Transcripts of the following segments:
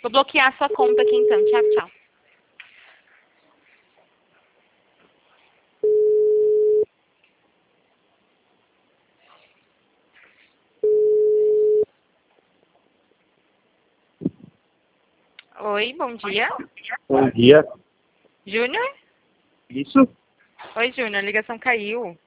Vou bloquear a sua conta aqui então. Tchau, tchau. Oi, bom dia. Bom dia. Júnior? Isso? Oi, Júnior, a ligação caiu.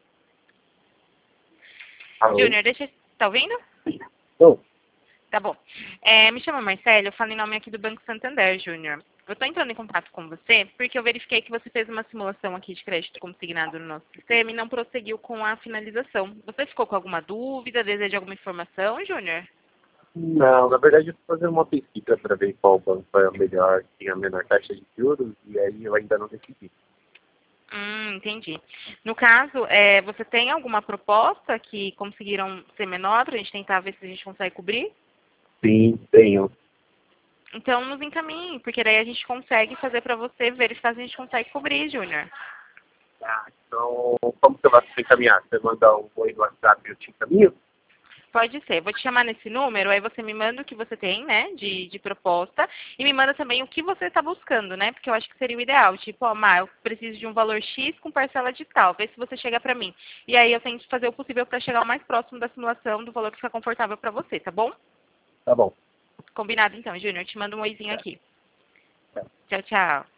Alô? Júnior, deixa... Tá ouvindo? Bom, Tá bom. Me chamo Marcelo, eu falo em nome aqui do Banco Santander, Júnior. Eu estou entrando em contato com você porque eu verifiquei que você fez uma simulação aqui de crédito consignado no nosso sistema e não prosseguiu com a finalização. Você ficou com alguma dúvida, deseja alguma informação, Júnior? não, na verdade eu estou fazendo uma pesquisa para ver qual banco é o melhor, tem a menor taxa de juros, e aí eu ainda não decidi. Entendi. No caso, você tem alguma proposta que conseguiram ser menor para a gente tentar ver se a gente consegue cobrir? Sim, tenho. Então nos encaminhe, porque daí a gente consegue fazer para você, verificar se a gente consegue cobrir, Júnior. Ah, então, como que eu vou te encaminhar? Você manda um oi no WhatsApp e eu te encaminho? Pode ser. Vou te chamar nesse número, aí você me manda o que você tem, né, de proposta, e me manda também o que você está buscando, né, porque eu acho que seria o ideal. Tipo, ó, Mar, eu preciso de um valor X com parcela de tal, vê se você chega para mim. E aí eu tento fazer o possível para chegar o mais próximo da simulação do valor que fica confortável para você, tá bom? Tá bom. Combinado então, Júnior. Eu te mando um oizinho Tá. aqui. Tá. Tchau, tchau.